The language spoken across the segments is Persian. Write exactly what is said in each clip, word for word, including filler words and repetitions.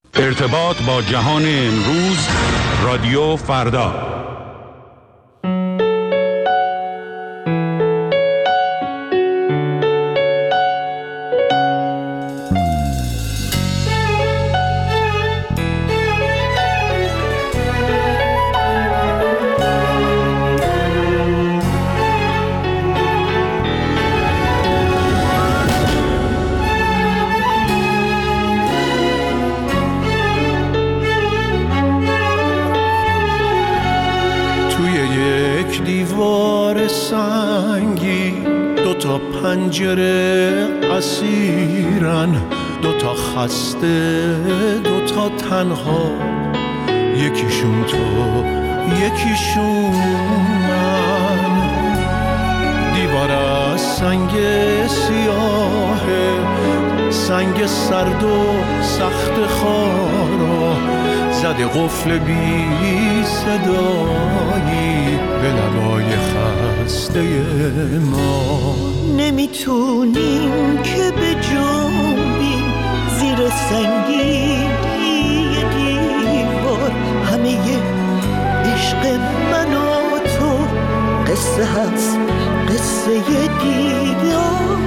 ارتباط با جهان امروز، رادیو فردا. پنجره اسیرن، دوتا خسته دوتا تنها، یکیشون تو یکیشون من. دیوار از سنگ سیاهه، سنگ سرد و سخت خارا، زده قفل بی صدایی به لبای خسته ما. نمیتونیم که به جنبیم زیر سنگینی دیوار، همه عشق من و تو قصه هست، قصه دیدار.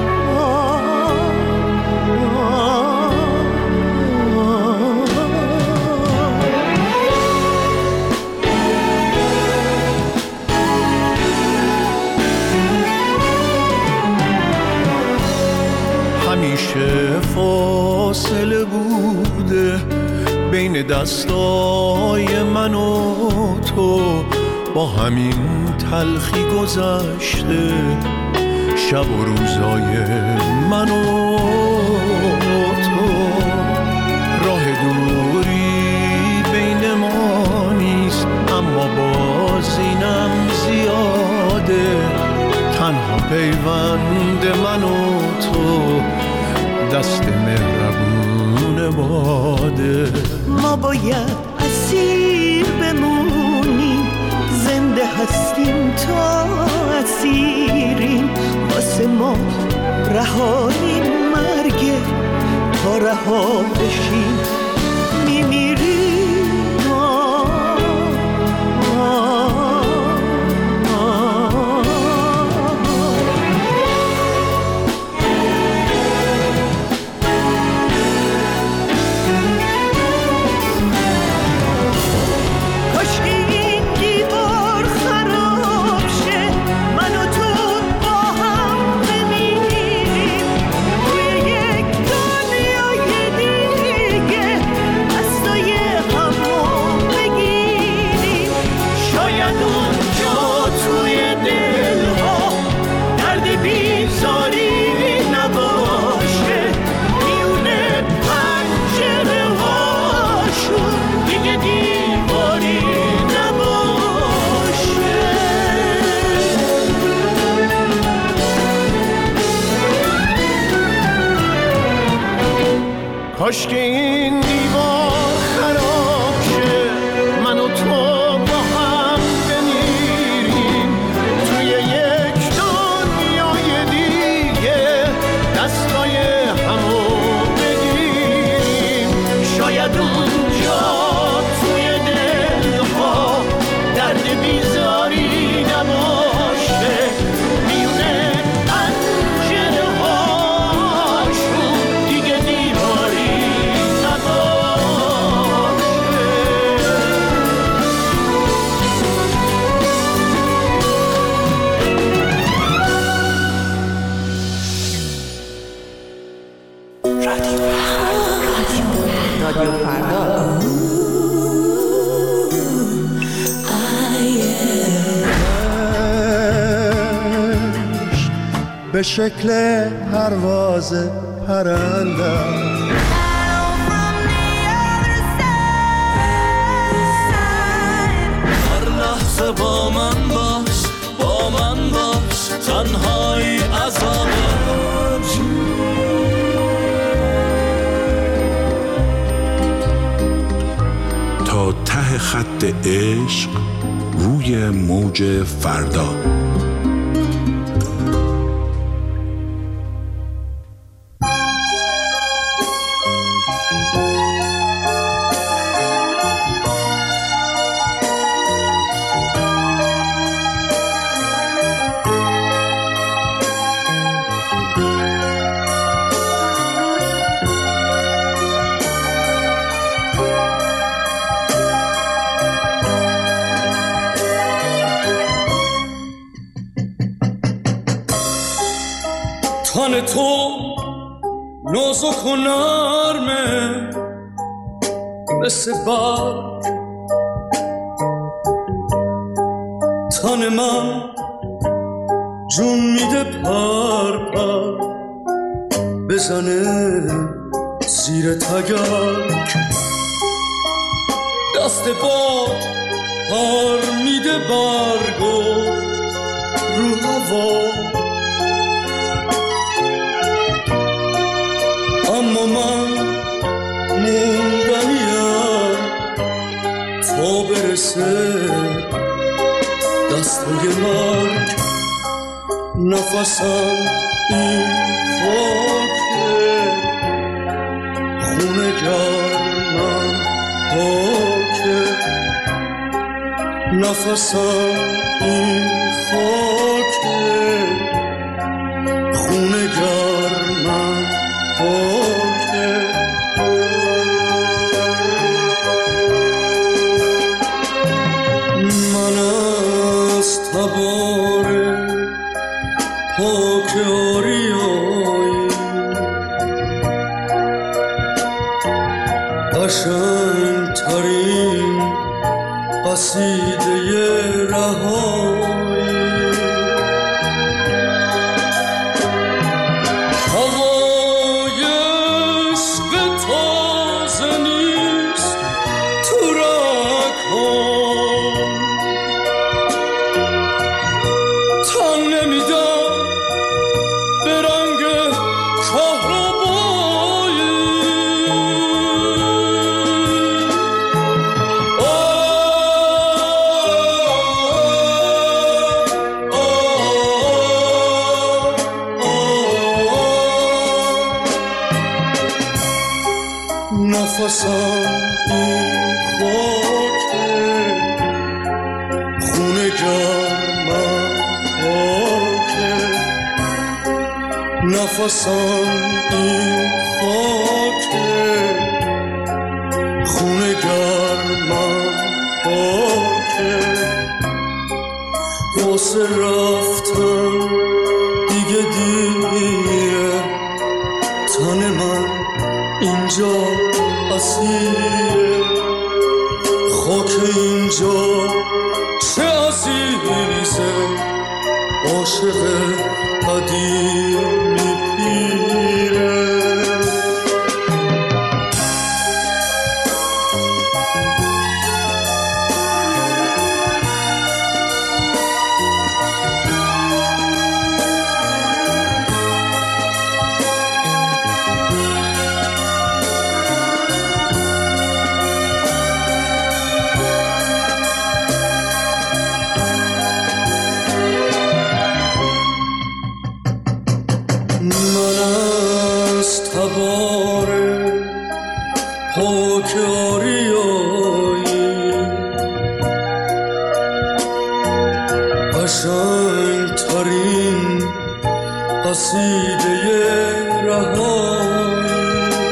همیشه فاصله بوده بین دستای من و تو، با همین تلخی گذشته شب و روزای من و تو. راه دوری بین ما نیست، اما باز اینم زیاده، تنها پیوند من و تو دست مهربون باده. ما باید اسیر بمونیم، زنده هستیم تا اسیریم، واسه ما رهایی مرگه، تا رها بشیم میمیریم. کاش که این دیوار خراب شه، من و تو با هم بمیریم توی یک دنیای دیگه، دستای همو بگیریم. شاید اونجا توی دلها درد بیزاری نباشه، میونه پنجره هاشون دیگه دیواری رادیو فردا. به شکل پرواز پرنده هر لحظه با من باش، با من باش، تنهایی عذابه. تا ته خط عشق روی موج فردا. تن تو نازک و نرمه مثل برگ، تن من جون میده پر پر بزنه زیر تگرگ، دست باد پر میده برگو رو هوا، اما من موندنیم تا برسه دستای مرگ. نفسم این خاکه، خونه گرمم پاکه، نفسم این خاکه، خونه گرمم پاکه. من از تبار پاک آریایی قشنگ ترین قصیده رهایی، هوای عشق تازه نیست تو رگ‌هام، تن نمیدم به رنگ کهربایی. نفسم این خاکه، خونه گرمم پاکه، نفسم این خاکه، خونه گرمم پاکه. واسه رفتن دیگه دیره، تن من اینجا اسیره، خاک اینجا چه عزیزه، عاشق قدیمی پیره. پاک آریایی قشنگ ترین قصیده رهایی،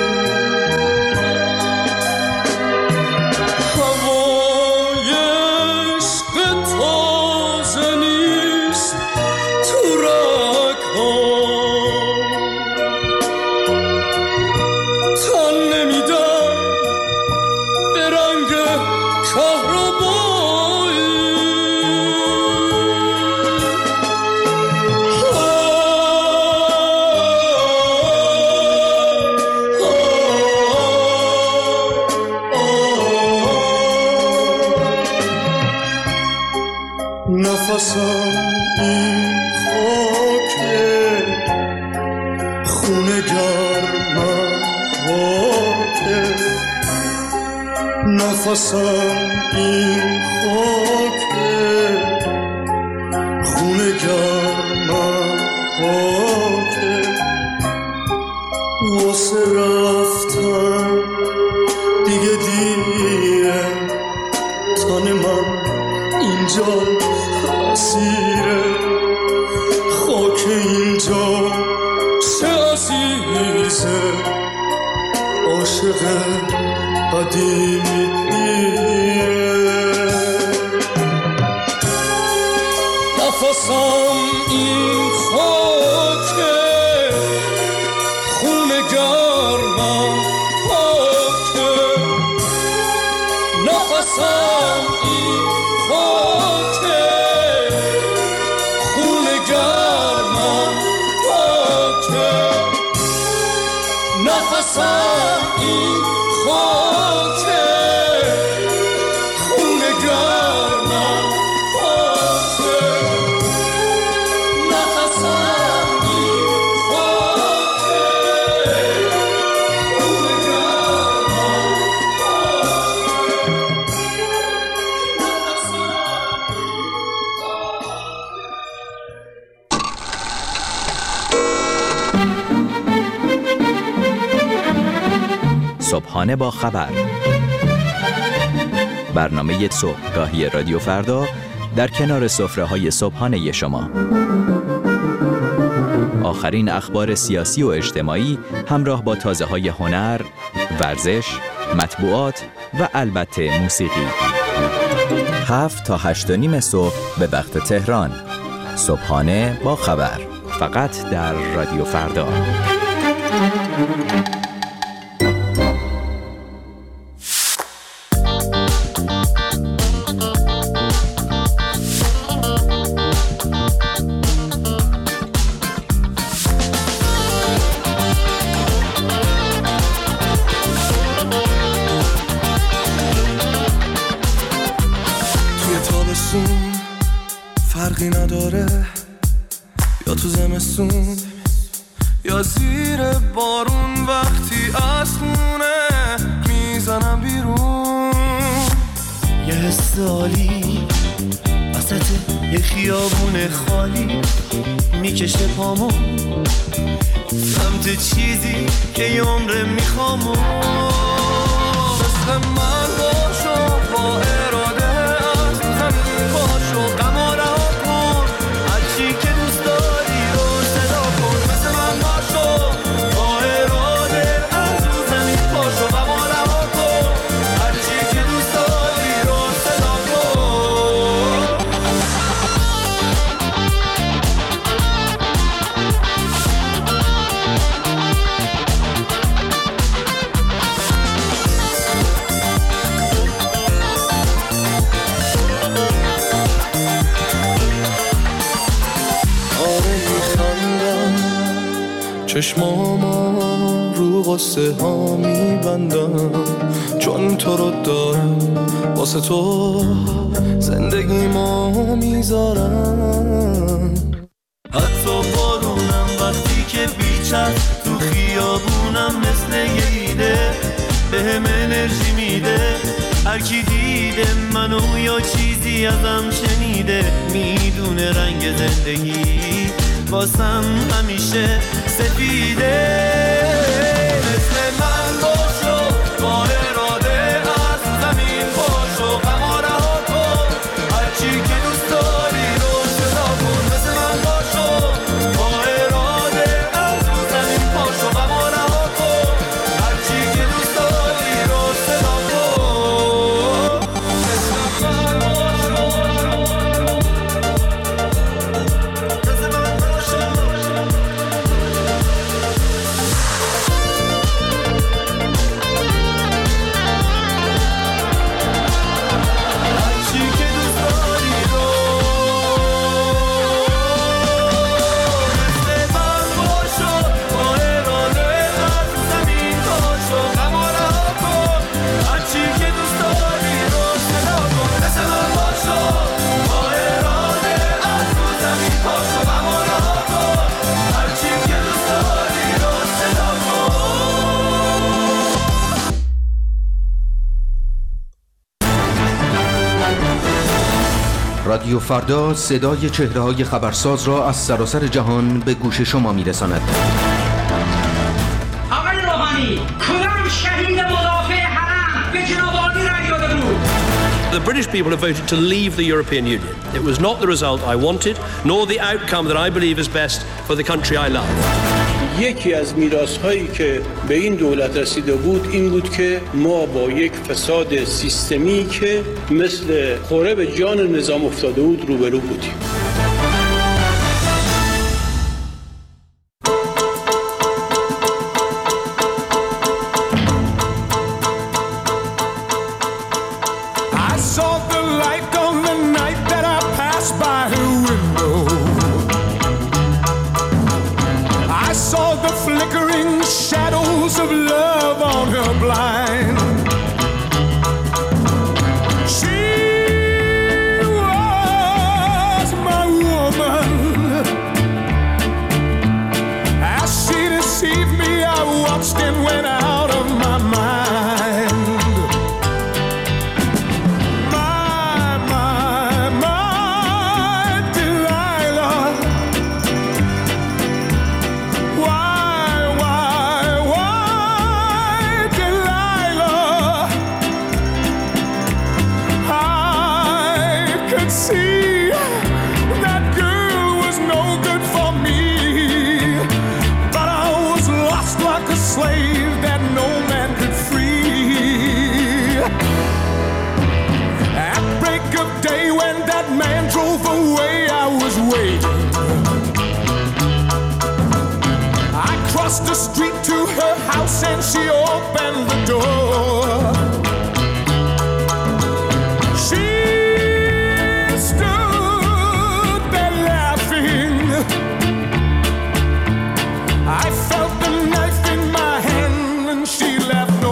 هوای عشق تازه نیست تو رگ‌هام، تن نمیدم به رنگ کهربایی. نفسم این خاکه، خونه گرمم پاکه، نفسم این خاکه، خونه گرمم پاکه. واسه رفتن دیگه دیره، تن من اینجا اسیره، خاک اینجا چه عزیزه، عاشق قدیمی پیره. نفسم این خاکه، نفسم این خاکه خون گرمم پاکه نفسم این خاکه خون گرمم پاکه نفسم این خاکه خون گرمم صبحانه با خبر، برنامه صبحگاهی رادیو فردا در کنار سفره‌های صبحانه شما. آخرین اخبار سیاسی و اجتماعی همراه با تازه‌های هنر، ورزش، مطبوعات و البته موسیقی. هفت تا هشت و نیم صبح به وقت تهران. صبحانه با خبر، فقط در رادیو فردا. فرقی نداره یا تو زمستون یا زیر بارون، وقتی از خونه میزنم بیرون یه حس عالی وسط یه خیابون خالی میکشه پامو سمت چیزی که یه عمره میخوامو مثل من باشو با اراده از زمین پاشو غما رها کن هرچی که دوست داری رو صدا کن مثل من باشو با اراده از زمین پاشو غما رها کن هرچی که دوست داری رو صدا کن چشماما رو غصه ها میبندم چون تو رو دارم واسه تو زندگی ما میذارم حتی بارونم وقتی که بیچم تو خیابونم مثل یه ایده به هم انرژی میده هر کی دیده منو یا چیزی ازم شنیده میدونه رنگ زندگی واسم همیشه سفیده مثل من باشو با اراده از زمین پاشو غما رها کن هرچی که دوست داری رو صدا کن مثل من باشو با اراده از زمین پاشو غما رها کن هرچی که دوست داری رو صدا کن مثل من باشو رادیو فردا صدای چهره‌های خبرساز را از سراسر جهان به گوش شما می‌رساند. آقای روحانی، کدام شهید مدافع حرم به جناب عالی رأی داده بود؟ The British people have voted to leave the European Union. It was not the result I wanted, nor the outcome that I believe is best for the country I love. یکی از میراث‌هایی که به این دولت رسیده بود این بود که ما با یک فساد سیستمی که مثل خوره به جان نظام افتاده بود روبرو بودیم. blind. She was my woman. As she deceived me, I watched and went out of my mind. The street to her house and she opened the door. She stood there laughing. I felt the knife in my hand and she left no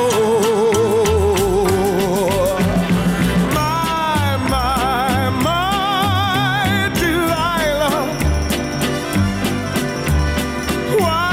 more. My, my, my Delilah. Why?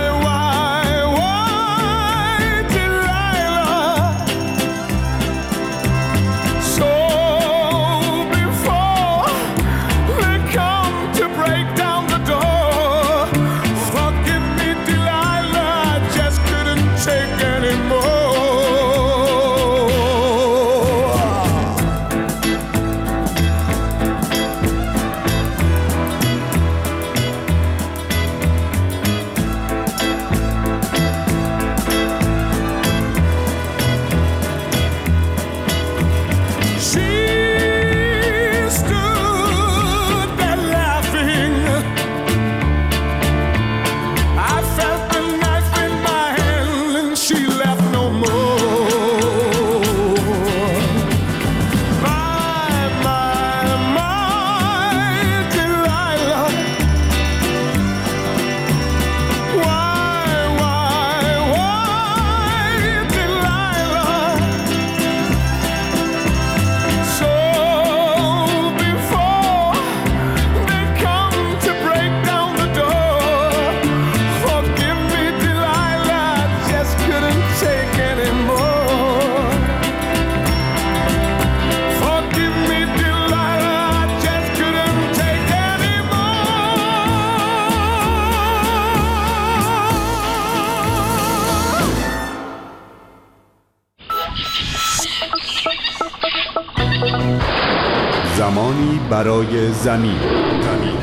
زمانی برای زمین. زمین.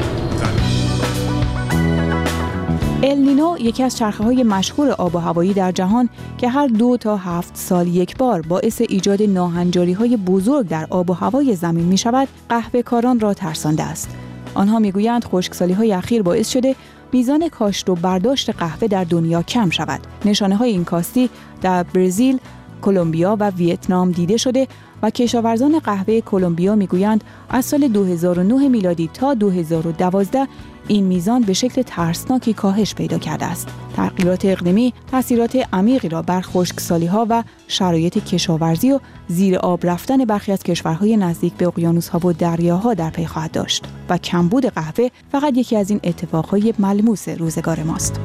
النینو یکی از چرخه‌های مشهور آب و هوایی در جهان که هر دو تا هفت سال یک بار باعث ایجاد ناهنجاری‌های بزرگ در آب و هوای زمین می‌شود، قهوه‌کاران را ترسانده است. آنها می‌گویند خشکسالی‌های اخیر باعث شده میزان کاشت و برداشت قهوه در دنیا کم شود. نشانه‌های این کاستی در برزیل، کلمبیا و ویتنام دیده شده و کشاورزان قهوه کلمبیا میگویند از سال دو هزار و نه میلادی تا دو هزار و دوازده این میزان به شکل ترسناکی کاهش پیدا کرده است. تغییرات اقلیمی تاثیرات عمیقی را بر خشکسالی‌ها و شرایط کشاورزی و زیر آب رفتن برخی از کشورهای نزدیک به اقیانوس‌ها و دریاها در پی خواهد داشت و کمبود قهوه فقط یکی از این اتفاقهای ملموس روزگار ماست.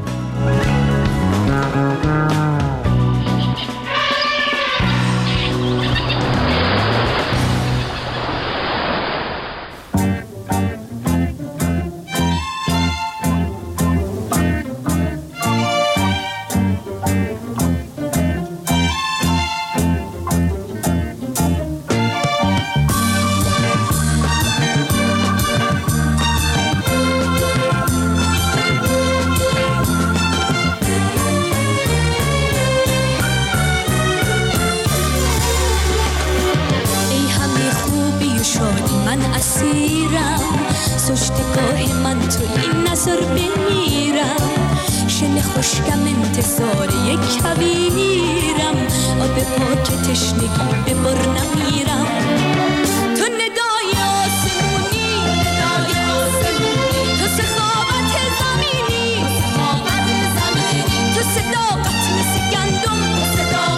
صداقت مثل گندم، صداقت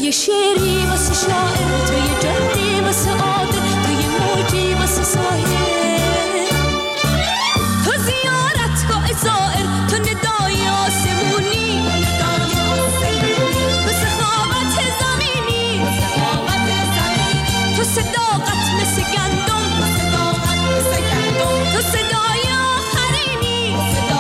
یه شعری واسه شاعر، تو یه جاده واسه عادل، تو یه موجی واسه ساحل، تو زیارتگاه زائر، تو ندای آسمونی، تو سخاوت زمینی، تو صداقت مثل گندم، تو صدای آخرینی،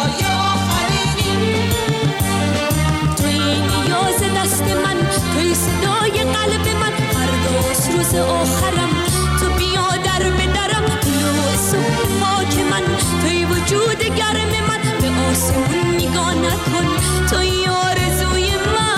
توی نیاز دست من، توی صدای قلب من، فرداست روز آخرم، تو بیا در به درم، طلوع صبح پاک من، توی وجود گرم من، به آسمون نگاه نکن، توی آرزوی من.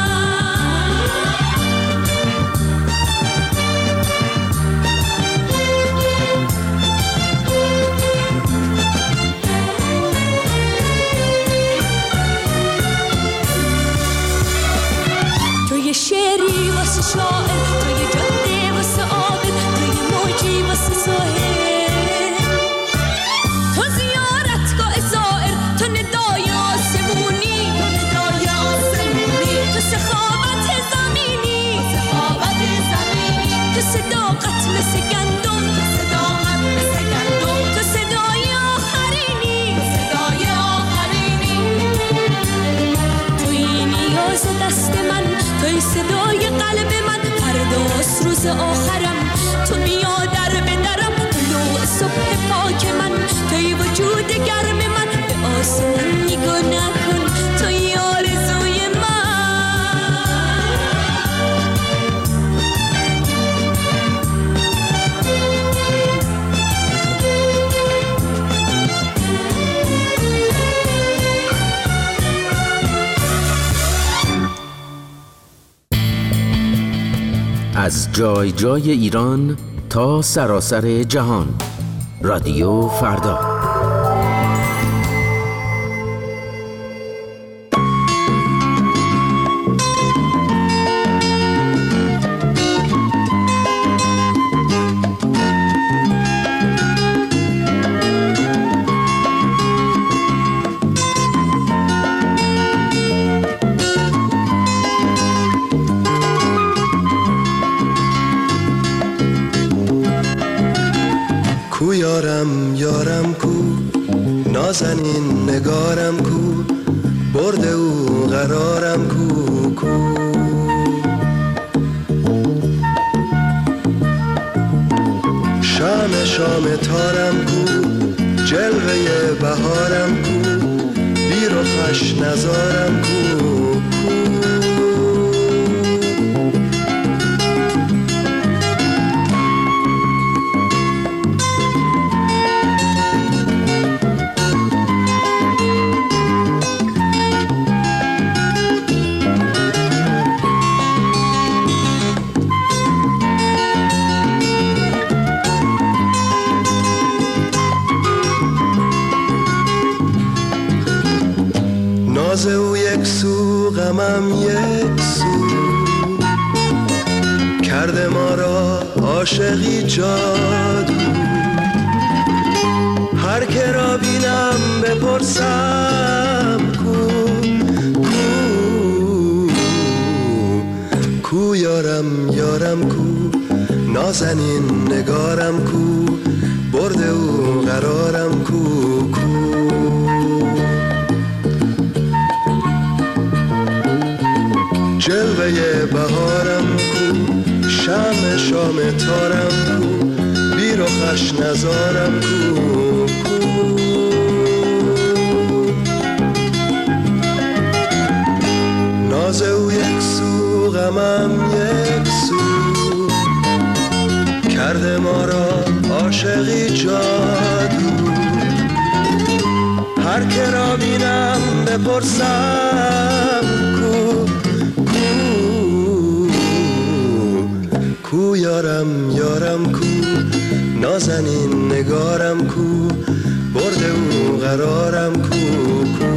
تو یه شعری واسه شاعر، تو یه جاده واسه عابد، تو یه موجی واسه ساحل، تو زیارتگاه زائر، تو ندای آسمونی، تو سخاوت زمینی، تو صداقت مثل گندم، تو صدای آخرینی، توی نیاز دست من، توی صدای قلب من، فرداست روز آخرم، تو بیا در به درم، طلوع صبح پاک من، توی وجود گرم من، به آسمون نگاه نکن، توی آرزوی من. از جای جای ایران تا سراسر جهان، رادیو فردا. کو یارم یارم کو، نازنین نگارم کو، برده او قرارم کو کو. شام شام تارم کو، جلوه بهارم کو، بی رخش نزارم کو کو. ناز او یک سو، غمم یک سو، کرده ما را عاشقی جادو. هر که را بینم بپرسم کو کو کو یارم یارم کو، نازنین نگارم کو، برده او قرارم کو کو. جلوه بهارم کو، شم شام تارم کو، بی رخش نزارم کو کو. ناز او یک سو، غمم یک سو، کرده ما را عاشقی جادو. هر که را بینم بپرسم کو کو یارم یارم کو، نازنین نگارم کو، برده او قرارم کو کو.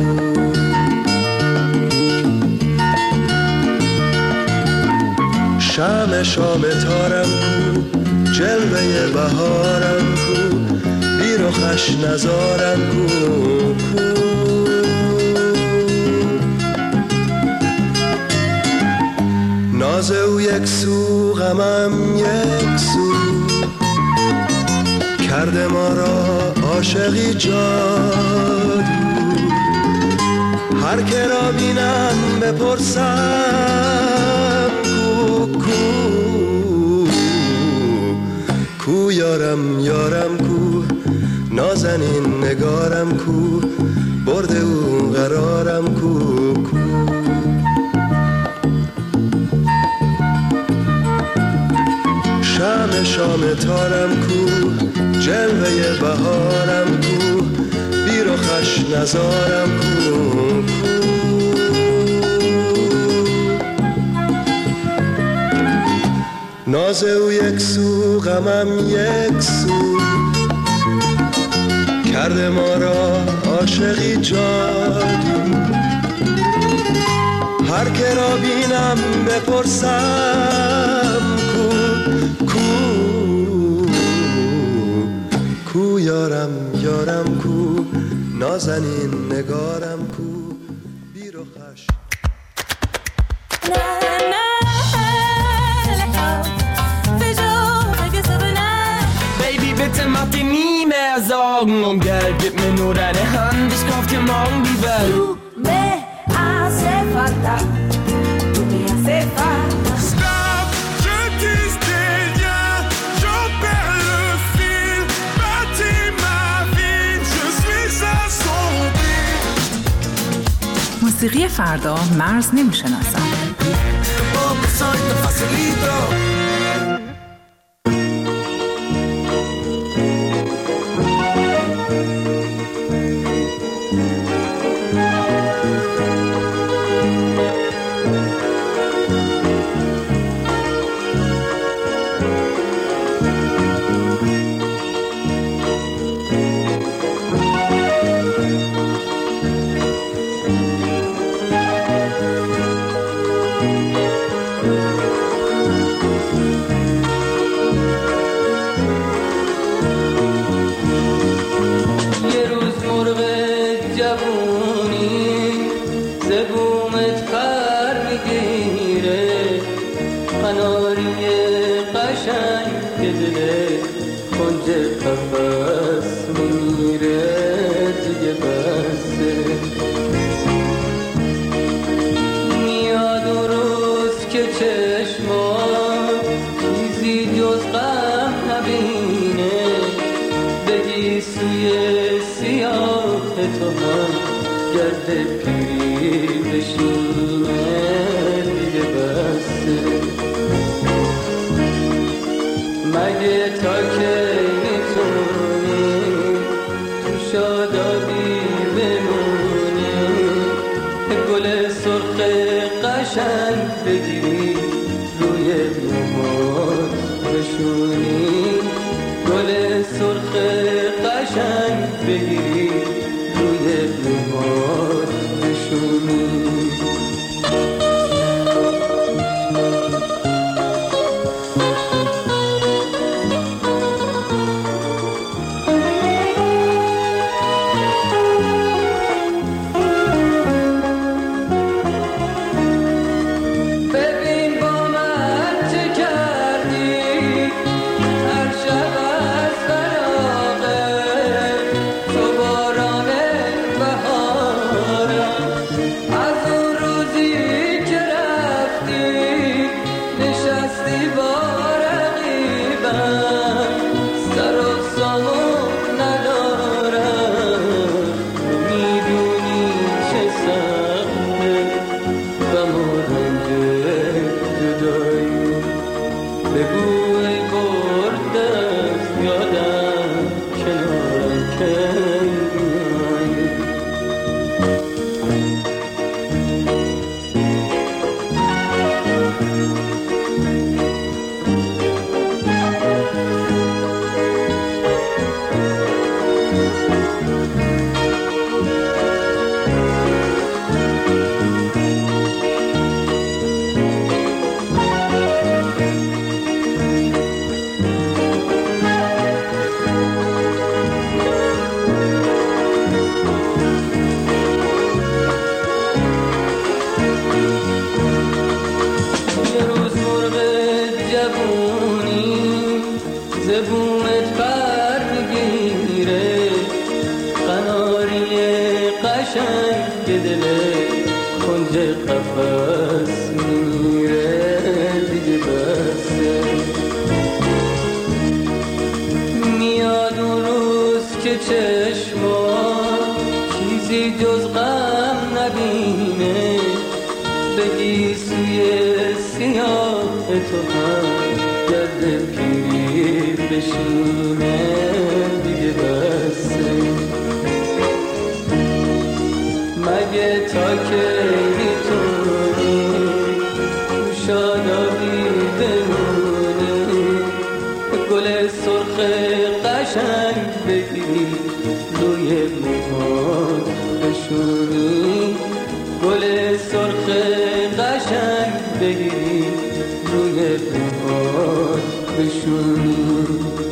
شم شام تارم کو، جلوه بهارم کو، بی رخش نزارم کو کو. ناز یک سو غمم یک سو کرده ما را عاشقی جادو هر که را بینم بپرسم کو کو کو یارم یارم کو نازنین نگارم کو برده او قرارم کو کو شام شام تارم کو جلوه بهارم کو بیر و خش نزارم کو ناز او یک سو غمم یک سو کرده ما را عاشقی جادو هر که را بینم بپرسم کو کو کو یارم یارم کو نازنین نگارم کو بیر و خش Bitte mach dir nie mehr Sorgen um Geld, gib mir nur deine Hand, ich kauf dir morgen die Welt. Tu me hace falta, tu me hace falta. Stop, je disais rien, j'en perds le fil, bâtis ma vie, je suis assombri. موسیقی فردا مرز نمیشناسد. Baby قشنگ دل کنج قفس میره دیگه بسه میاد اون روز که چشما چیزی جز غم نبینه بگی سوی سیاه تو هم گرد پیر بشینه دیگه بسه مگه تا که میتونی شادابی بمونی گل سرخ قشنگ بگی روی موهات بشونی گل سرخ قشنگ بگی روی موهات بشونی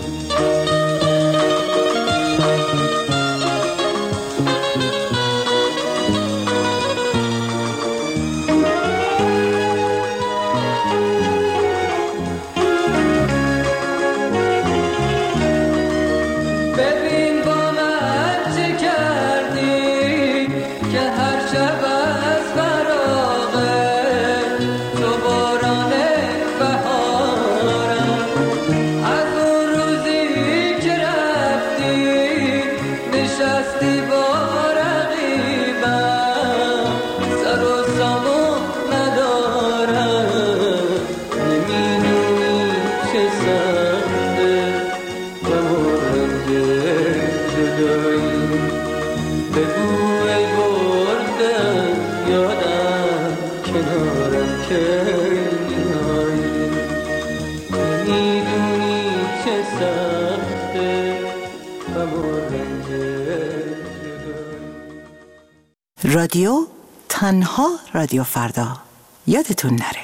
رادیو تنها رادیو فردا یادتون نره.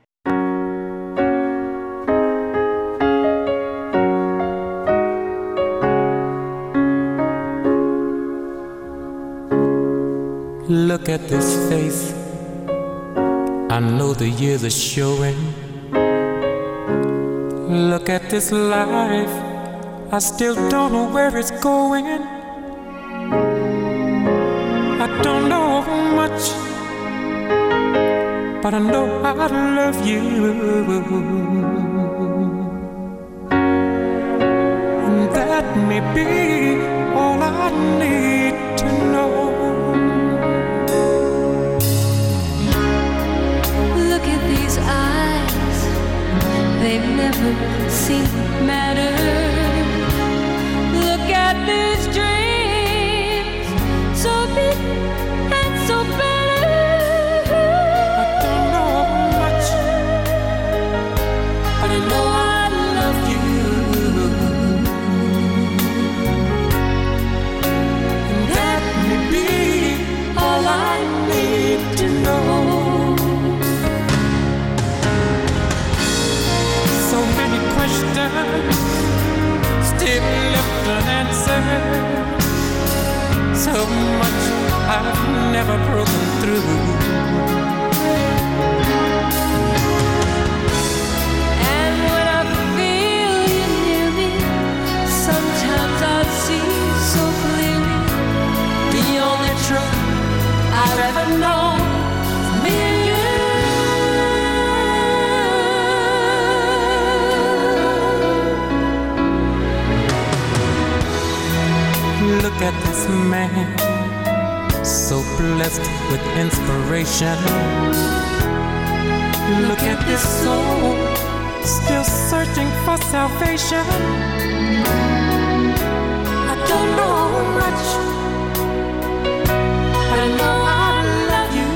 Look at this face, I know the years are showing. Look at this life, I still don't know where it's going. I don't know much, but I know I love you. And that may be all I need to know. Look at these eyes, they've never seen matter. Look at these dreams, so big and so better. I don't know much, but I know I love you. And that may be all I need to know. So many questions still left unanswered. So much I've never broken through. And when I feel you near me, sometimes I see so clearly the only truth I've ever known is me and you. Look at this man, so blessed with inspiration. Look at this soul, still searching for salvation. I don't know much, but I know I love you.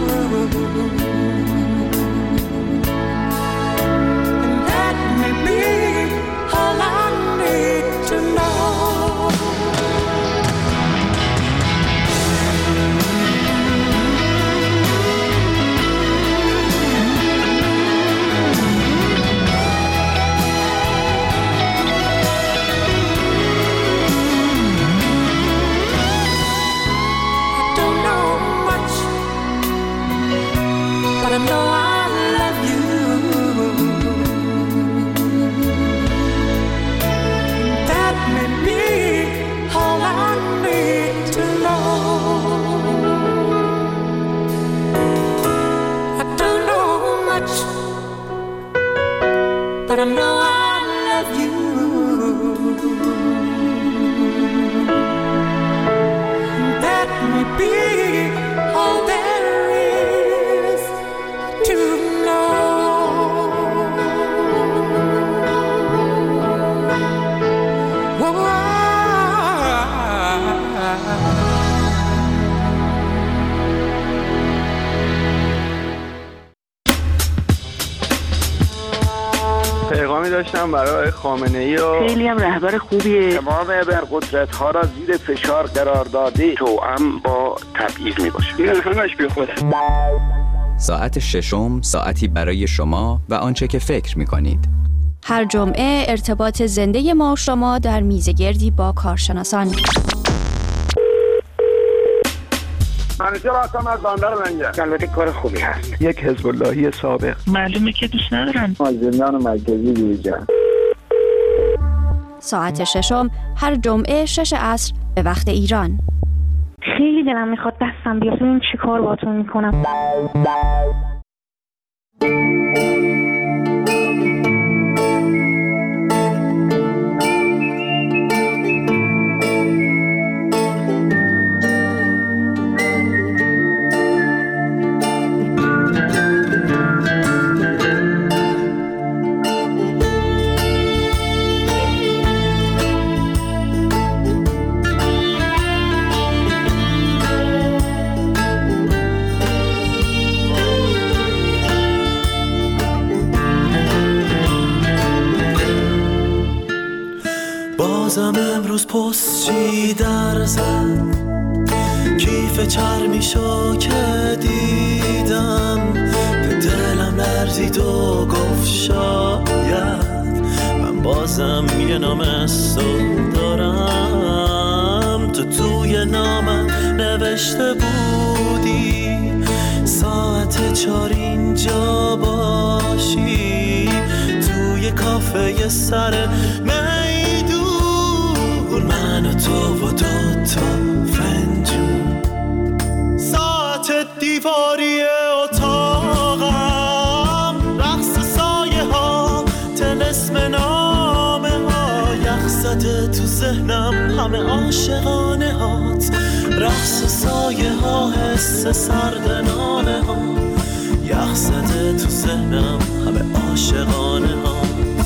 And that may be all I need to know. I know I love you. That may be all I need to know. know I love you. That may be all there is to know. Whoa. پیغامی داشتم برای خامنه‌ای و خیلی هم رهبر خوبیه. تمام ابرقدرت ها را زیر فشار قرار داده توأم با تبعیض می باشه. این همش بی خوده. ساعت ششم ساعتی برای شما و آنچه که فکر می کنید. هر جمعه ارتباط زنده ما و شما در میزگردی با کارشناسان. منیجر هستم از بندر منجر. البته کار خوبی هست. یک حزب اللهی سابق. معلومه که دوست ندارن. از زندان مرکزی بیرون. ساعت ششم هر جمعه شش عصر به وقت ایران. خیلی دلم میخواد دستم بیاد ببین چی کار باهاتون میکنم. بازم امروز پست چی در زد کیف چرمیشو که دیدم به دلم لرزید و گفت شاید من بازم یه نام استو دارم. تو توی نامم نوشته بودی ساعت چار اینجا باشی توی کافه سر میدون من و تو و دو تا فنجون ساعت دیواری اتاقم رقص سایه ها طلسم نامه ها یخ زده تو ذهنم همه عاشقانه هات رقص سایه ها حس سردنانه ها یخ زده تو ذهنم همه عاشقانه ها.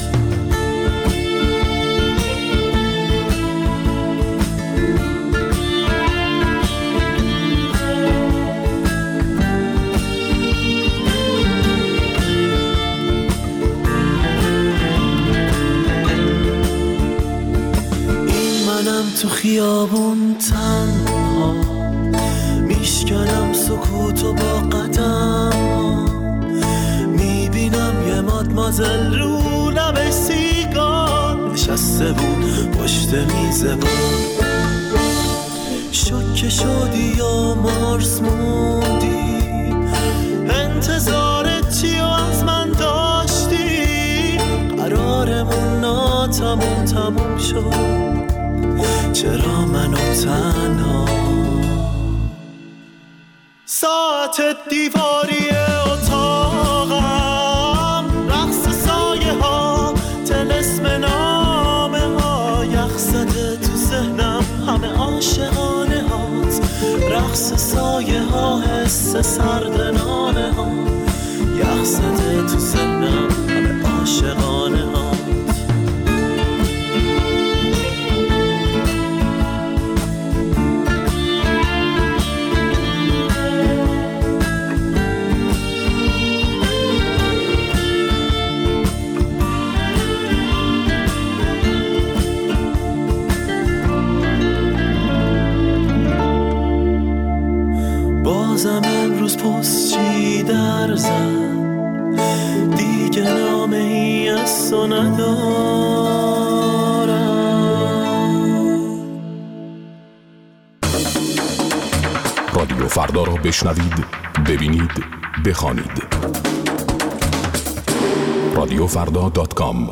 تو خیابون تنها میشکنم سکوتو با قدم ها میبینم یه مادمازل رو لب سیگار نشسته بود پشت میز بود شوکه شدی و مارس موندی انتظارت چی و از من داشتی قرارمون ناتموم تموم شد چرا منو تنها ساعت دیواری اتاقم رقص سایه ها طلسم نامه ها یخ زده تو ذهنم همه عاشقانه هات رقص سایه ها حس سردنانه ها یخ زده تو ذهنم همه عاشقانه ها. بازم امروز پست چی در زد دیگه نامه ای از تو ندارم. رادیو فردا را بشنوید، ببینید، بخوانید. رادیو فردا دات کام.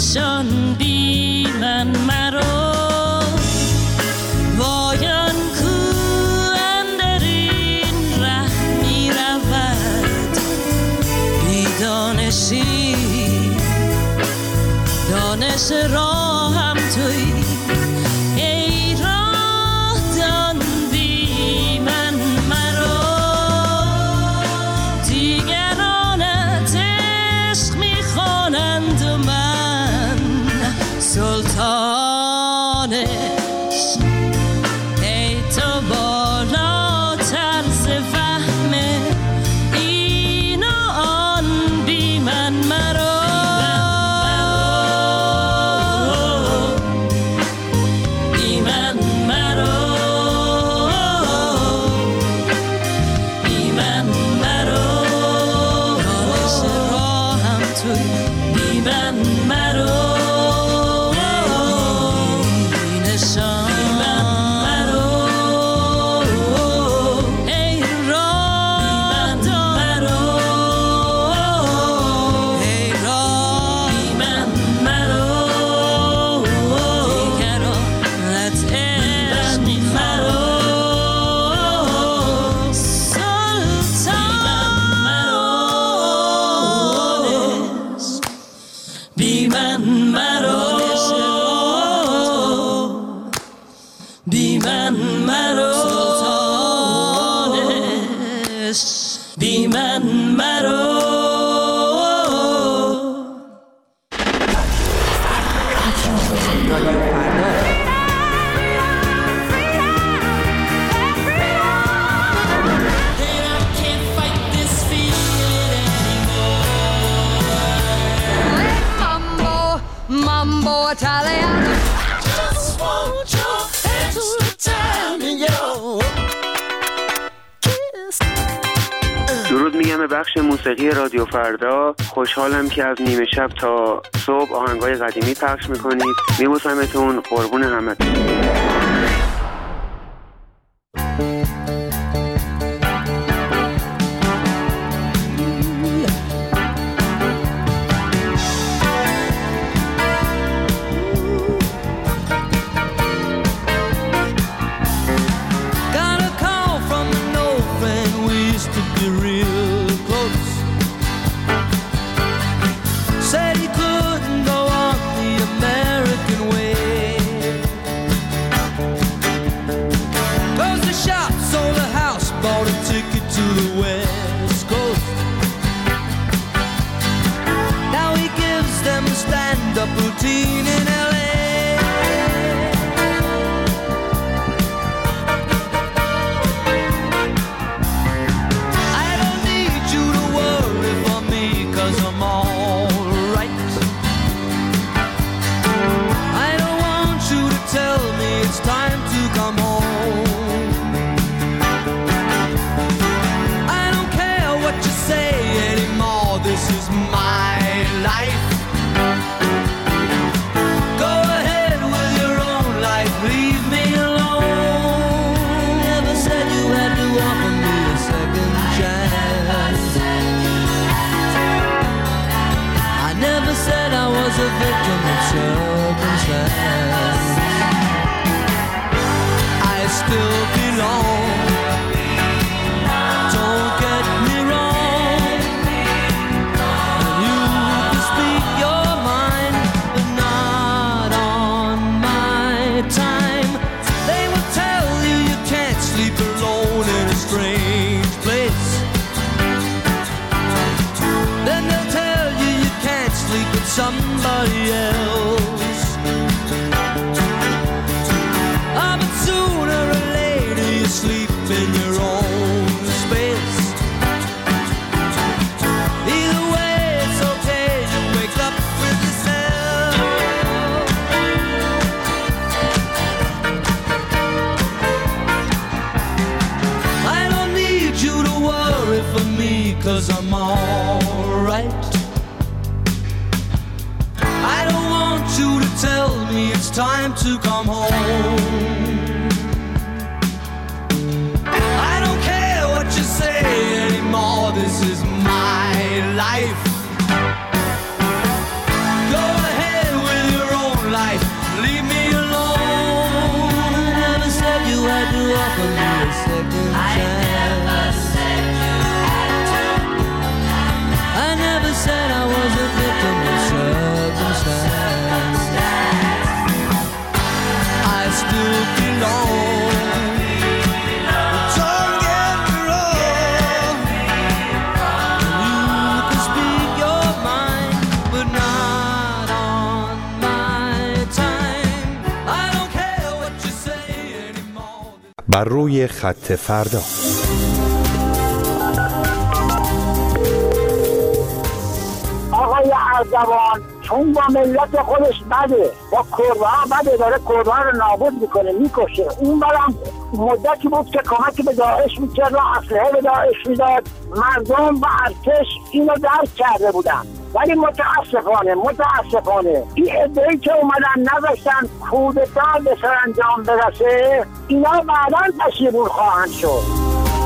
نشان بی من مرا وایان کو اندر این ره می رود بی دانشی دانش راهم توی ای راه دان بی من مرا دیگرانت عشق میخوانند و من سلطانش ای تو بالاتر ز فهم این و آن بی من مرا درود میگم به بخش موسیقی رادیو فردا. خوشحالم که از نیمه شب تا صبح آهنگای قدیمی پخش میکنید. میبوسمتون، قربون همتون. Somebody else. Ah, but sooner or later you sleep in your own space. Either way, it's okay. You wake up with yourself. I don't need you to worry for me, 'cause I'm alright. You to tell me it's time to come home. I don't care what you say anymore. This is my life. Go ahead بر روی خط فردا. آقای اردوان چون با ملت خودش بده، با کرده ها بده، داره کرده ها رو نابود میکنه، میکشه. اون برم مدتی بود که کمکی به داعش میکرد و اسلحه به داعش میداد، مردم و ارتش اینو درک کرده بودن. ولی متاسفانه متاسفانه این عده‌ای که اومدن نذاشتن کودتا به سرانجام برسه، اینا بعداً پشیمون خواهند شد.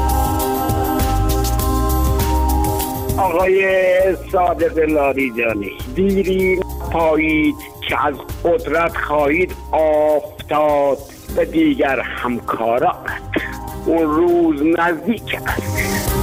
آقای صادق لاریجانی، دیری پایید که از قدرت خواهید افتاد به دیگر همکارات، اون روز نزدیک است.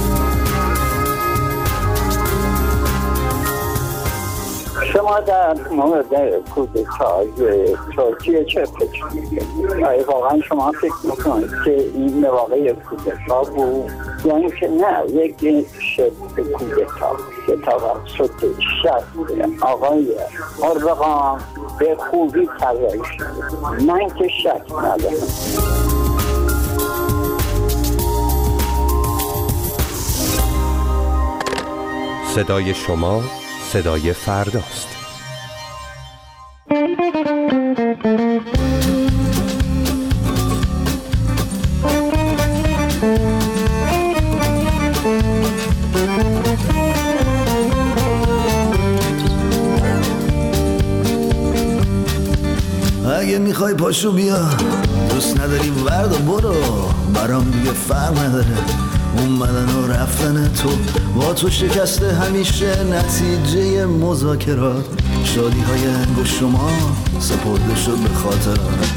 شما در مورد کودتای ترکیه چه فکر می‌کنید؟ آیا واقعا شما فکر می‌کنید که این واقعی کودتا بود یا اینکه نه یک شبه کودتا که توسط شخص آقای اردوغان به خوبی طراحی شده؟ من که شک ندارم. صدای شما صدای فرداست. اگه میخوای پاشو بیا، دوست نداری ورد و برو، برام دیگه فرق نداره اومدن و رفتن تو، با تو شکسته همیشه نتیجه مذاکرات، شادی های انگوش شما سپرده شد به خاطرات.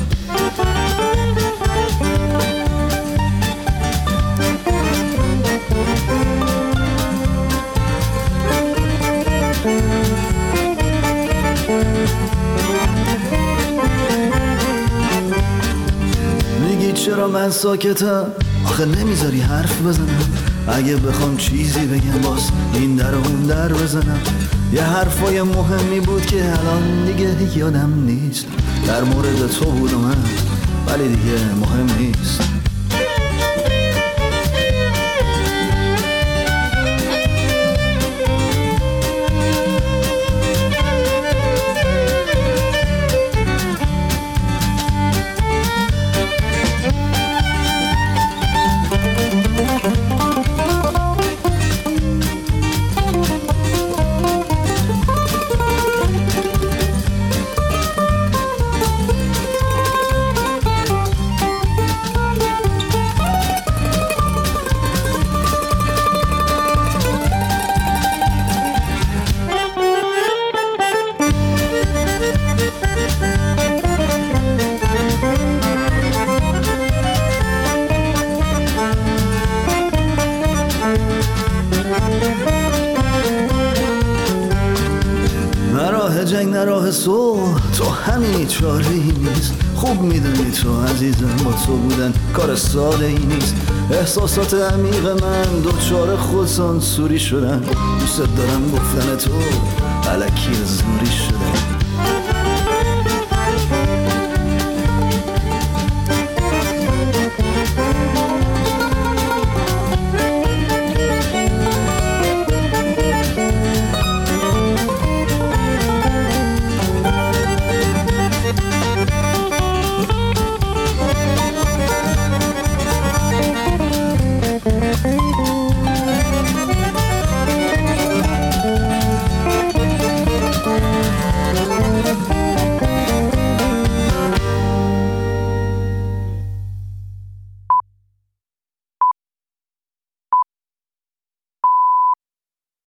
میگی چرا من ساکتم؟ آخه نمیذاری حرف بزنم، اگه بخوام چیزی بگم باز این در و اون در بزنم. یه حرفای مهمی بود که الان دیگه یادم نیست، در مورد تو بود و من، ولی دیگه مهم نیست. جنگ نه راه صلح، تو همین چاره ای نیست. خوب میدونی تو عزیزم با تو بودن کار ساده ای نیست. احساسات عمیق من دوچار خودسانسوری شدن، دوست دارم گفتن تو الکی زوری شدن.